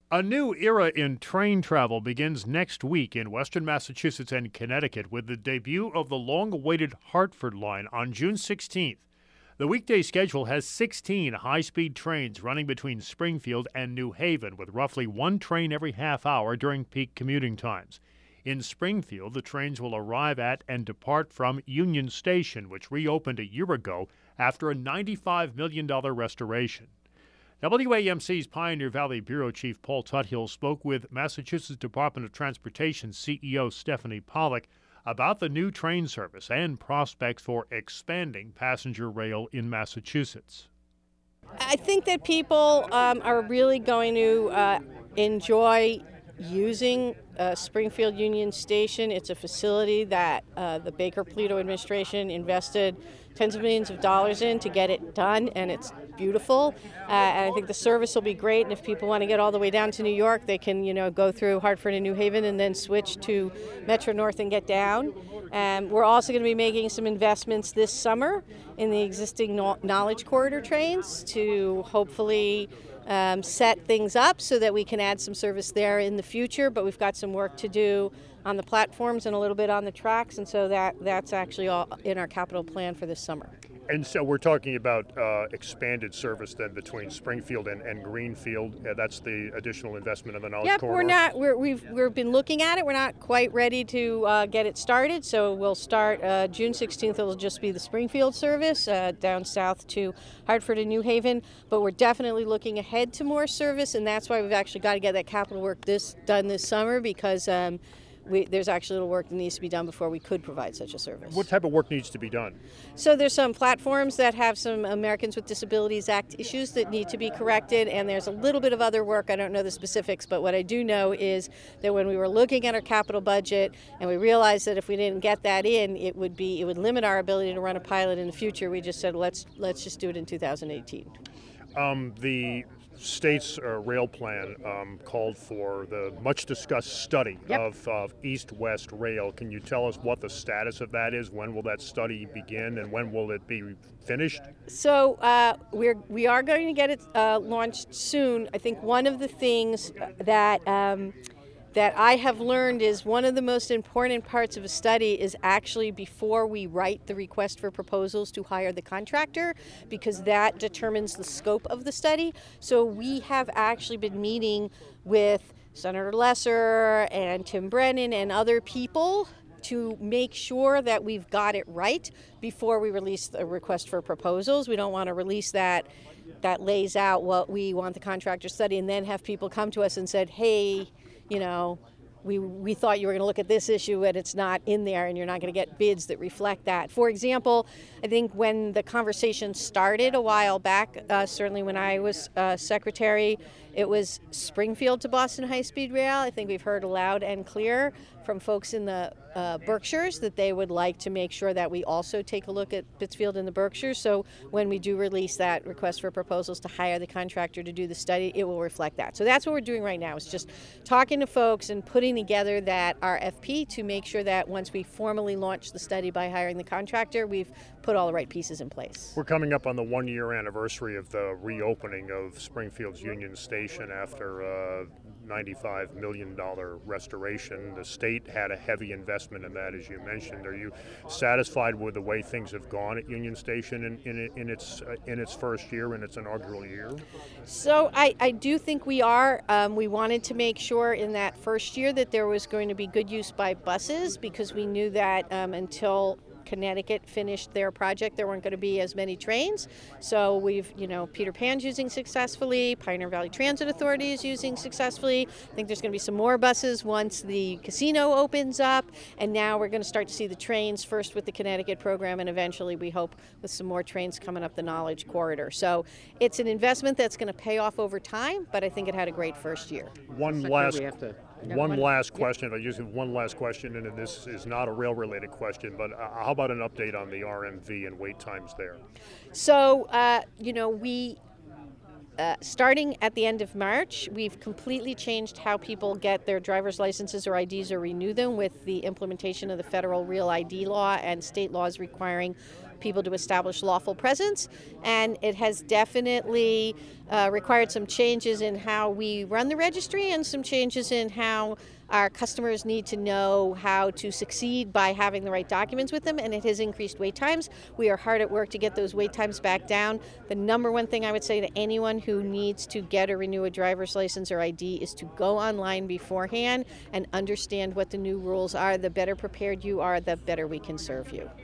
A new era in train travel begins next week in western Massachusetts and Connecticut with the debut of the long-awaited Hartford line on June 16th. The weekday schedule has 16 high-speed trains running between Springfield and New Haven, with roughly one train every half hour during peak commuting times. In Springfield, the trains will arrive at and depart from Union Station, which reopened a year ago after a $95 million restoration. WAMC's Pioneer Valley Bureau Chief Paul Tuthill spoke with Massachusetts Department of Transportation CEO Stephanie Pollack about the new train service and prospects for expanding passenger rail in Massachusetts. I think that people are really going to enjoy using Springfield Union Station. It's a facility that the Baker-Polito administration invested tens of millions of dollars in to get it done, and it's beautiful. And I think the service will be great. And if people want to get all the way down to New York, they can, go through Hartford and New Haven and then switch to Metro North and get down. We're also going to be making some investments this summer in the existing Knowledge Corridor trains to hopefully set things up so that we can add some service there in the future. But we've got some work to do on the platforms and a little bit on the tracks, and so that's actually all in our capital plan for this summer. And so we're talking about expanded service then between Springfield and Greenfield. That's the additional investment in the Knowledge Corridor? We've been looking at it. We're not quite ready to get it started, so we'll start June 16th. It'll just be the Springfield service down south to Hartford and New Haven, but we're definitely looking ahead to more service, and that's why we've actually got to get that capital work done this summer, because there's actually a little work that needs to be done before we could provide such a service. What type of work needs to be done? So there's some platforms that have some Americans with Disabilities Act issues that need to be corrected, and there's a little bit of other work. I don't know the specifics, but what I do know is that when we were looking at our capital budget and we realized that if we didn't get that in, it would limit our ability to run a pilot in the future. We just said, let's just do it in 2018. The state's rail plan called for the much-discussed study of east-west rail. Can you tell us what the status of that is? When will that study begin, and when will it be finished? So we are going to get it launched soon. I think one of the things that I have learned is one of the most important parts of a study is actually before we write the request for proposals to hire the contractor, because that determines the scope of the study. So we have actually been meeting with Senator Lesser and Tim Brennan and other people to make sure that we've got it right before we release the request for proposals. We don't want to release that lays out what we want the contractor to study and then have people come to us and said, hey, we thought you were going to look at this issue and it's not in there, and you're not going to get bids that reflect that. For example, I think when the conversation started a while back, certainly when I was secretary, it was Springfield to Boston high-speed rail. I think we've heard loud and clear from folks in the Berkshires that they would like to make sure that we also take a look at Pittsfield and the Berkshires. So when we do release that request for proposals to hire the contractor to do the study, it will reflect that. So that's what we're doing right now, is just talking to folks and putting together that RFP to make sure that once we formally launch the study by hiring the contractor, we've put all the right pieces in place. We're coming up on the one-year anniversary of the reopening of Springfield's Union Station after a $95 million restoration. The state had a heavy investment in that, as you mentioned. Are you satisfied with the way things have gone at Union Station in its first year, in its inaugural year? So I do think we are. We wanted to make sure in that first year that there was going to be good use by buses, because we knew that until Connecticut finished their project, there weren't going to be as many trains. So we've, Peter Pan's using successfully, Pioneer Valley Transit Authority is using successfully. I think there's going to be some more buses once the casino opens up. And now we're going to start to see the trains, first with the Connecticut program, and eventually we hope with some more trains coming up the Knowledge Corridor. So it's an investment that's going to pay off over time, but I think it had a great first year. One last question. I just have one last question, and this is not a rail-related question, but how about an update on the RMV and wait times there? So, we starting at the end of March, we've completely changed how people get their driver's licenses or IDs or renew them with the implementation of the federal Real ID law and state laws requiring people to establish lawful presence, and it has definitely required some changes in how we run the registry and some changes in how our customers need to know how to succeed by having the right documents with them, and it has increased wait times. We are hard at work to get those wait times back down. The number one thing I would say to anyone who needs to get or renew a driver's license or ID is to go online beforehand and understand what the new rules are. The better prepared you are, the better we can serve you.